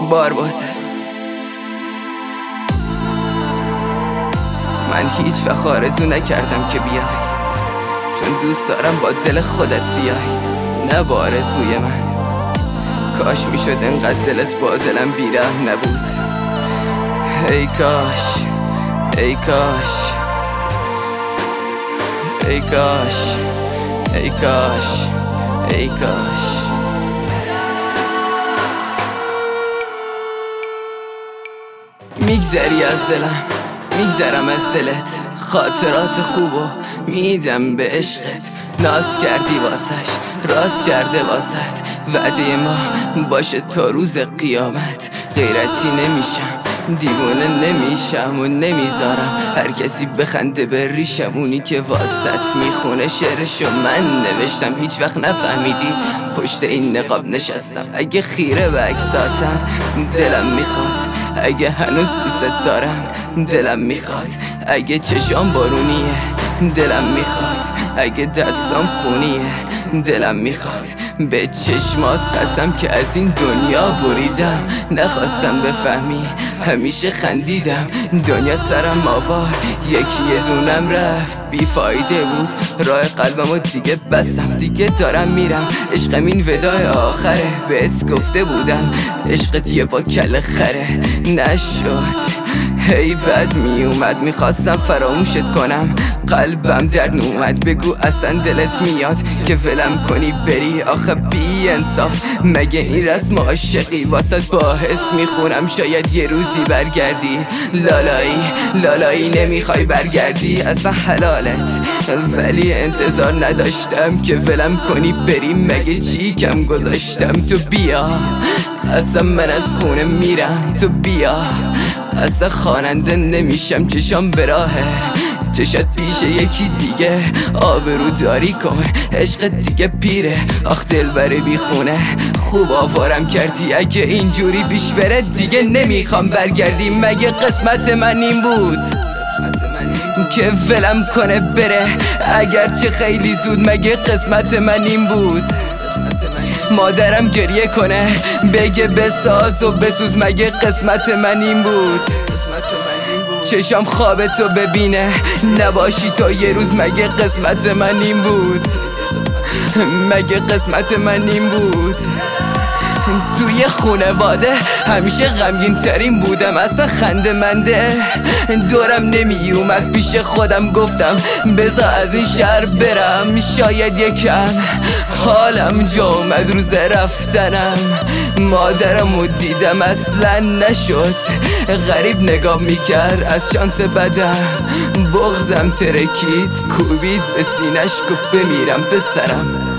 بارباده. من هیچ وقت آرزو نکردم که بیای، چون دوست دارم با دل خودت بیای، نه با آرزوی من. کاش میشد انقدر دلت با دلم بیرحم نبود. ای کاش، ای کاش، ای کاش، ای کاش، ای کاش. میگذری از دلم، میگذرم از دلت، خاطرات خوبو میدم به عشقت. ناز کردی واسش، راست کرده واسط، وعده ما باشه تا روز قیامت. غیرتی نمیشم، دیوونه نمیشم و نمیذارم هر کسی بخنده به ریشم. اونی که واسط میخونه شعرشو من نوشتم، هیچ وقت نفهمیدی پشت این نقاب نشستم. اگه خیره به عکساتم دلم میخواد، اگه هنوز دوست دارم دلم میخواد، اگه چشام بارونیه دلم میخواد، اگه دستام خونیه دلم میخواد. به چشمات قسم که از این دنیا بریدم، نخواستم بفهمی همیشه خندیدم. دنیا سرم آوار، یکی دونم رفت بیفایده بود. راه قلبمو دیگه بستم، دیگه دارم میرم. عشقم این وداع آخره، بهت گفته بودم عشقت یه با کل خره. نشد، هی بد میومد، میخواستم فراموشت کنم، قلبم در نومد. بگو اصلا دلت میاد که ولم کنی بری؟ آخه بی انصاف، مگه این رسم عاشقی؟ واسط با حس میخونم شاید یه روزی برگردی. لالایی لالایی نمیخوای برگردی، اصلا حلالت، ولی انتظار نداشتم که ولم کنی بری. مگه چی کم گذاشتم؟ تو بیا، اصلا من از خونه میرم، تو بیا. اصلا خواننده نمیشم، چشام به راهه، چشات پیش یکی دیگه. آبرو داری کن، عشق دیگه پیره. آخ دلبره بی خونه، خوب آوارم کردی. اگه اینجوری پیش بره دیگه نمیخوام برگردی. مگه قسمت من این بود که ولم کنه بره؟ اگرچه خیلی زود، مگه قسمت من این بود مادرم گریه کنه بگه بساز و بسوز؟ مگه قسمت من این بود چشام خوابتو ببینه نباشی تا یه روز؟ مگه قسمت من این بود؟ مگه قسمت من این بود؟ توی خونواده همیشه غمگین ترین بودم، اصلا خنده منده دورم نمی اومد. پیش خودم گفتم بذار از این شهر برم، شاید یکم حالم جا اومد روز رفتنم. مادرمو دیدم اصلا نشد، غریب نگاه میکرد از شانس بدم. بغزم ترکید، کوبید به سینش، گفت بمیرم پسرم.